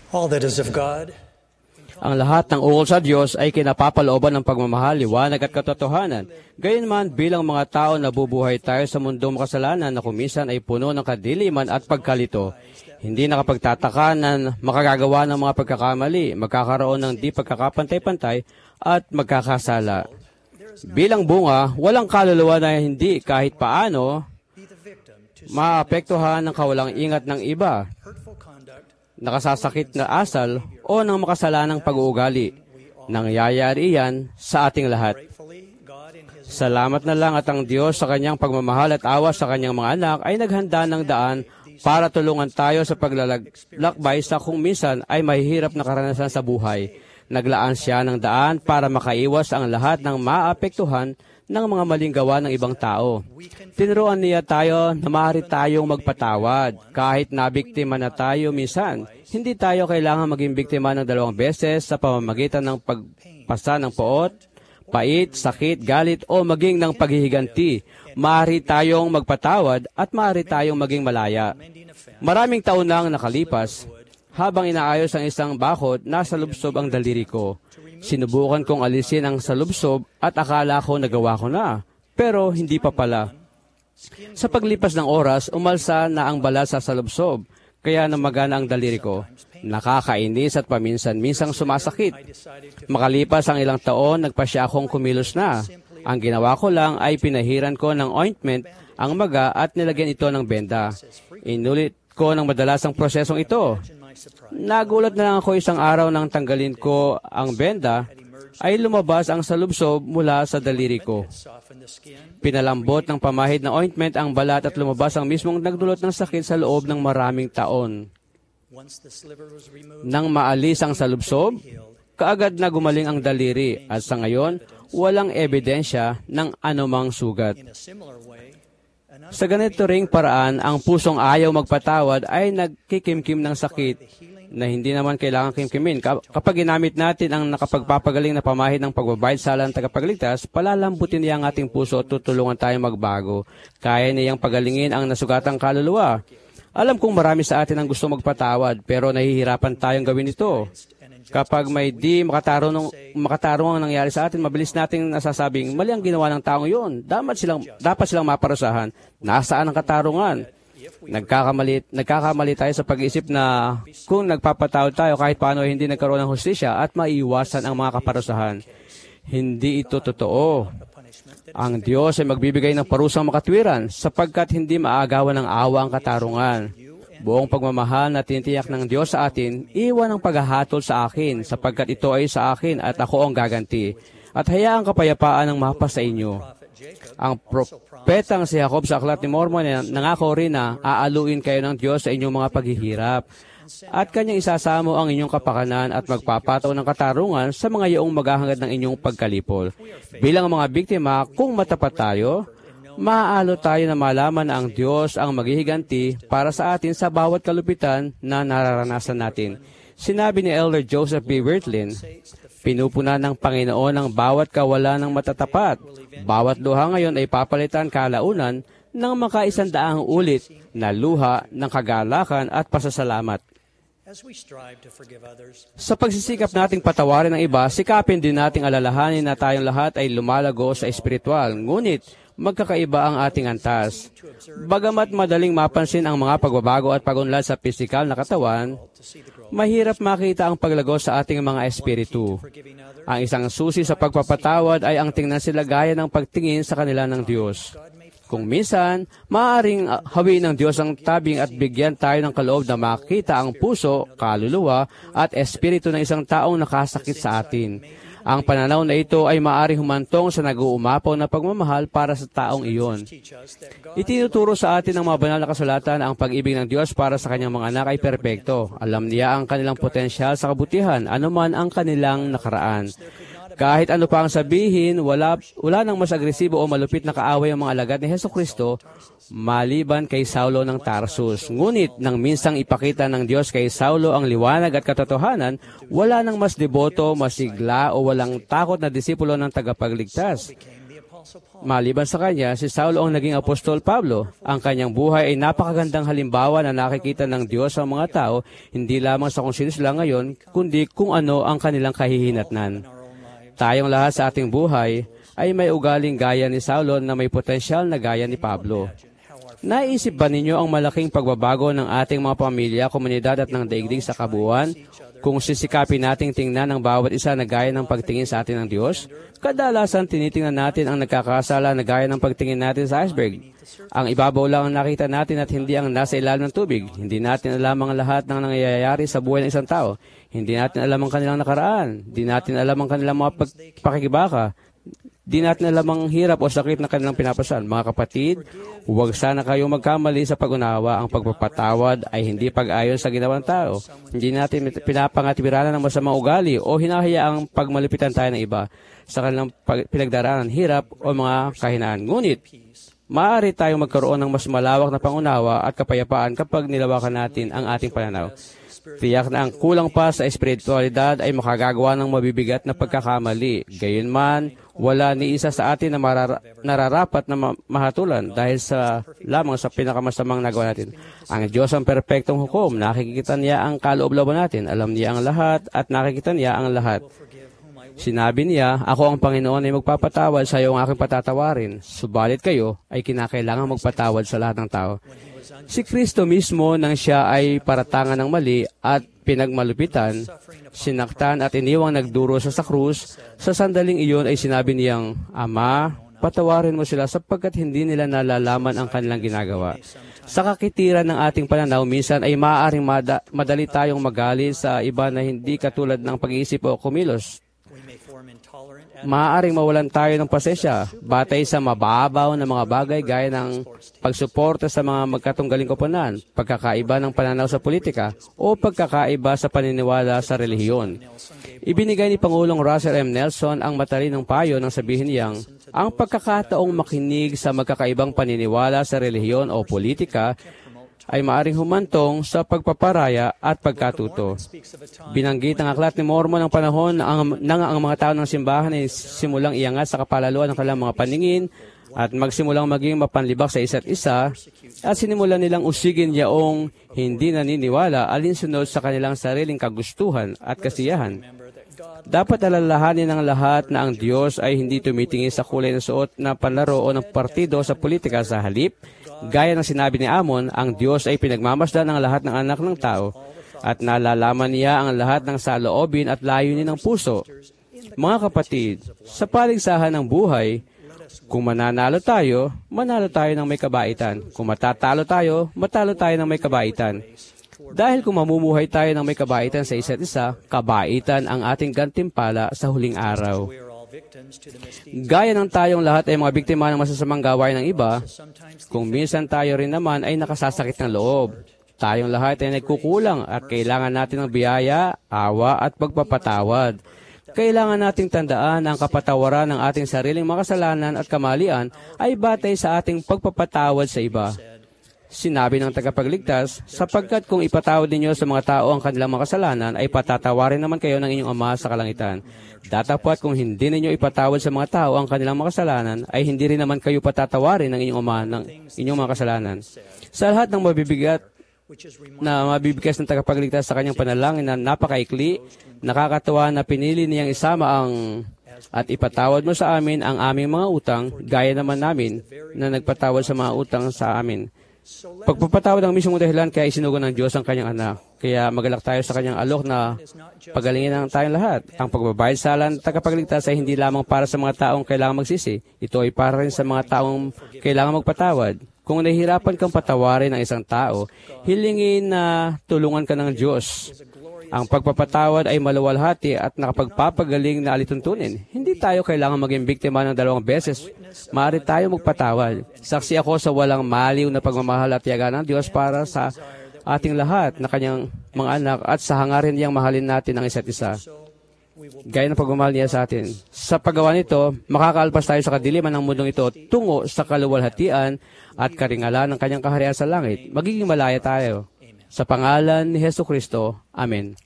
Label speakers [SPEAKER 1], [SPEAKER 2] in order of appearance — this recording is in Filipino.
[SPEAKER 1] All that is of God.
[SPEAKER 2] Ang lahat ng ukol sa Diyos ay kinapapalooban ng pagmamahal, liwanag at katotohanan. Gayunman, bilang mga tao nabubuhay tayo sa mundong makasalanan na kumisan ay puno ng kadiliman at pagkalito. Hindi nakapagtataka na makagagawa ng mga pagkakamali, magkakaroon ng di pagkakapantay-pantay at magkakasala. Bilang bunga, walang kaluluwa na hindi kahit paano maapektuhan ng kawalang ingat ng iba, nakasasakit na asal o ng makasalanang pag-uugali. Nangyayari yan sa ating lahat. Salamat na lang at ang Diyos sa kanyang pagmamahal at awa sa kanyang mga anak ay naghanda ng daan para tulungan tayo sa paglalakbay sa kung minsan ay mahihirap na karanasan sa buhay. Naglaan siya ng daan para makaiwas ang lahat ng maapektuhan ng mga maling gawa ng ibang tao. Tinuruan niya tayo na maaari tayong magpatawad. Kahit nabiktima na tayo minsan, hindi tayo kailangan maging biktima ng 2 beses sa pamamagitan ng pagpasa ng poot, pait, sakit, galit o maging ng paghihiganti. Maaari tayong magpatawad at maaari tayong maging malaya. Maraming taon nang nakalipas, habang inaayos ang isang bakod, nasa lubsob ang daliri ko. Sinubukan kong alisin ang salubsob at akala ko nagawa ko na, pero hindi pa pala. Sa paglipas ng oras, umalsa na ang balat sa salubsob, kaya namagana ang daliri ko. Nakakainis at paminsan-minsang sumasakit. Makalipas ang ilang taon, nagpasya akong kumilos na. Ang ginawa ko lang ay pinahiran ko ng ointment ang maga at nilagyan ito ng benda. Inulit ko ng madalas ang prosesong ito. Nagulat na lang ako isang araw nang tanggalin ko ang benda, ay lumabas ang salubsob mula sa daliri ko. Pinalambot ng pamahid na ointment ang balat at lumabas ang mismong nagdulot ng sakit sa loob ng maraming taon. Nang maalis ang salubsob, kaagad na gumaling ang daliri at sa ngayon, walang ebidensya ng anumang sugat. Sa ganito ring paraan, ang pusong ayaw magpatawad ay nagkikimkim ng sakit na hindi naman kailangan kimkimin. Kapag ginamit natin ang nakapagpapagaling na pamahid ng pagbabayad sala ng tagapagligtas, palalambutin niya ang ating puso at tutulungan tayong magbago. Kaya niyang pagalingin ang nasugatang kaluluwa. Alam kong marami sa atin ang gusto magpatawad, pero nahihirapan tayong gawin ito. Kapag may di makatarong ang nangyari sa atin, mabilis nating nasasabing, mali ang ginawa ng taong yun. Dapat silang maparusahan. Nasaan ang katarungan? Nagkakamali tayo sa pag-iisip na kung nagpapatawad tayo kahit paano hindi nagkaroon ng hustisya at maiiwasan ang mga kaparusahan. Hindi ito totoo. Ang Diyos ay magbibigay ng parusang makatwiran sapagkat hindi maagawan ng awa ang katarungan. Buong pagmamahal na tinitiyak ng Diyos sa atin, iwan ang paghahatol sa akin sapagkat ito ay sa akin at ako ang gaganti. At hayaang kapayapaan ang mapa sa inyo. Ang propetang si Jacob sa Aklat ni Mormon nangako rin na aaluin kayo ng Diyos sa inyong mga paghihirap at kanyang isasamo ang inyong kapakanan at magpapataw ng katarungan sa mga iyong maghahangad ng inyong pagkalipol. Bilang mga biktima, kung matapat tayo, maaalo tayo na malaman na ang Diyos ang maghihiganti para sa atin sa bawat kalupitan na nararanasan natin. Sinabi ni Elder Joseph B. Wirthlin, pinupunan ng Panginoon ang bawat kawalan ng matatapat. Bawat luha ngayon ay papalitan kalaunan ng maka-100 ulit na luha ng kagalakan at pasasalamat. Sa pagsisikap nating patawarin ng iba, sikapin din nating alalahanin na tayong lahat ay lumalago sa espiritual. Ngunit, magkakaiba ang ating antas. Bagamat madaling mapansin ang mga pagbabago at pagunlad sa pisikal na katawan, mahirap makita ang paglago sa ating mga espiritu. Ang isang susi sa pagpapatawad ay ang tingnan sila gaya ng pagtingin sa kanila ng Diyos. Kung minsan, maaaring hawiin ng Diyos ang tabing at bigyan tayo ng kaloob na makita ang puso, kaluluwa at espiritu ng isang taong nakasakit sa atin. Ang pananaw na ito ay maaaring humantong sa nag-uumapaw na pagmamahal para sa taong iyon. Itinuturo sa atin ng mga banal na kasulatan na ang pag-ibig ng Diyos para sa kanyang mga anak ay perpekto. Alam niya ang kanilang potensyal sa kabutihan, anuman ang kanilang nakaraan. Kahit ano pa ang sabihin, wala nang mas agresibo o malupit na kaaway ang mga alagad ni Hesukristo maliban kay Saulo ng Tarsus. Ngunit nang minsang ipakita ng Diyos kay Saulo ang liwanag at katotohanan, wala nang mas deboto, masigla o walang takot na disipulo ng tagapagligtas. Maliban sa kanya, si Saulo ang naging apostol Pablo. Ang kanyang buhay ay napakagandang halimbawa na nakikita ng Diyos sa mga tao, hindi lamang sa kung sino sila ngayon, kundi kung ano ang kanilang kahihinatnan. Tayong lahat sa ating buhay ay may ugaling gaya ni Saulo na may potensyal na gaya ni Pablo. Naisip ba ninyo ang malaking pagbabago ng ating mga pamilya, komunidad at ng daigdig sa kabuuan kung sisikapin nating tingnan ang bawat isa na gaya ng pagtingin sa atin ng Diyos? Kadalasan tinitingnan natin ang nagkakasala na gaya ng pagtingin natin sa iceberg. Ang ibabaw lang ang nakita natin at hindi ang nasa ilalim ng tubig. Hindi natin alam ang lahat ng nangyayari sa buhay ng isang tao. Hindi natin alam ang kanilang nakaraan. Hindi natin alam ang kanilang mga pakikibaka. Di natin alam ang hirap o sakit na kanilang pinapasan. Mga kapatid, huwag sana kayong magkamali sa pag-unawa. Ang pagpapatawad ay hindi pag-ayon sa ginawang tao. Hindi natin pinapangatwiranan ng masamang ugali o hinahayaang pagmalipitan tayo ng iba sa kanilang pinagdaraanan, hirap o mga kahinaan. Ngunit, maaari tayong magkaroon ng mas malawak na pangunawa at kapayapaan kapag nilawakan natin ang ating pananaw. Tiyak na ang kulang pa sa espiritualidad ay makagagawa ng mabibigat na pagkakamali. Gayunman, wala ni isa sa atin na nararapat na mahatulan dahil lamang sa pinakamasamang nagawa natin. Ang Diyos ang perpektong hukom. Nakikita niya ang kaloob-looban natin. Alam niya ang lahat at nakikita niya ang lahat. Sinabi niya, ako ang Panginoon ay magpapatawad sa iyo ang aking patatawarin. Subalit kayo ay kinakailangan magpatawad sa lahat ng tao. Si Kristo mismo nang siya ay paratangan ng mali at pinagmalupitan, sinaktan at iniwang nagduro sa krus, sa sandaling iyon ay sinabi niyang, Ama, patawarin mo sila sapagkat hindi nila nalalaman ang kanilang ginagawa. Sa kakitiran ng ating pananaw, minsan ay maaaring madali tayong magalit sa iba na hindi katulad ng pag-iisip o kumilos. Maaaring mawalan tayo ng pasensya batay sa mababaw na mga bagay gaya ng pagsuporta sa mga magkatunggaling koponan, pagkakaiba ng pananaw sa politika, o pagkakaiba sa paniniwala sa relihiyon. Ibinigay ni Pangulong Russell M. Nelson ang matalinong payo nang sabihin niyang, ang pagkakataong makinig sa magkakaibang paniniwala sa relihiyon o politika ay maaring humantong sa pagpaparaya at pagkatuto. Binanggit ng Aklat ni Mormon ng panahon nang ang mga tao ng simbahan ay simulang iangat sa kapalaluan ng kanilang mga paningin at magsimulang maging mapanlibak sa isa't isa at sinimulan nilang usigin yaong hindi naniniwala alinsunod sa kanilang sariling kagustuhan at kasiyahan. Dapat alalahanin ng lahat na ang Diyos ay hindi tumitingin sa kulay ng suot na panlaro o ng partido sa politika. Sa halip, gaya ng sinabi ni Amon, ang Diyos ay pinagmamasdan ng lahat ng anak ng tao at nalalaman niya ang lahat ng saloobin at layunin ng puso. Mga kapatid, sa paligsahan ng buhay, kung mananalo tayo ng may kabaitan. Kung matatalo tayo ng may kabaitan. Dahil kung mamumuhay tayo ng may kabaitan sa isa't isa, kabaitan ang ating gantimpala sa huling araw. Gaya ng tayong lahat ay mga biktima ng masasamang gawain ng iba, kung minsan tayo rin naman ay nakasasakit ng loob. Tayong lahat ay nagkukulang at kailangan natin ng biyaya, awa at pagpapatawad. Kailangan nating tandaan ang kapatawaran ng ating sariling makasalanan at kamalian ay batay sa ating pagpapatawad sa iba. Sinabi ng tagapagligtas, sapagkat kung ipatawad ninyo sa mga tao ang kanilang makasalanan, ay patatawarin naman kayo ng inyong Ama sa kalangitan. Datapwat kung hindi ninyo ipatawad sa mga tao ang kanilang makasalanan, ay hindi rin naman kayo patatawarin ng inyong Ama ng inyong mga kasalanan. Sa lahat ng mabibigkas ng tagapagligtas sa kanyang panalangin na napakaikli, nakakatuwa na pinili niyang isama at ipatawad mo sa amin ang aming mga utang, gaya naman namin na nagpatawad sa mga utang sa amin. Pagpapatawad ang mismong dahilan kaya isinugo ng Diyos ang kanyang anak. Kaya magalak tayo sa kanyang alok na pagalingin ng tayong lahat. Ang pagbabayad sala ng tagapagligtas ay hindi lamang para sa mga taong kailangan magsisi. Ito ay para rin sa mga taong kailangan magpatawad. Kung nahihirapan kang patawarin ng isang tao, hilingin na tulungan ka ng Diyos. Ang pagpapatawad ay maluwalhati at nakapagpapagaling na alituntunin. Hindi tayo kailangan maging biktima ng 2 beses. Maaari tayo magpatawad. Saksi ako sa walang maliw na pagmamahal at tiyaga ng Diyos para sa ating lahat na kanyang mga anak at sa hangarin niyang mahalin natin ang isa't isa. Gaya ng pagmamahal niya sa atin. Sa paggawa nito, makakaalpas tayo sa kadiliman ng mundong ito tungo sa kaluwalhatian at karingalan ng kanyang kaharian sa langit. Magiging malaya tayo. Sa pangalan ni Jesucristo. Amen.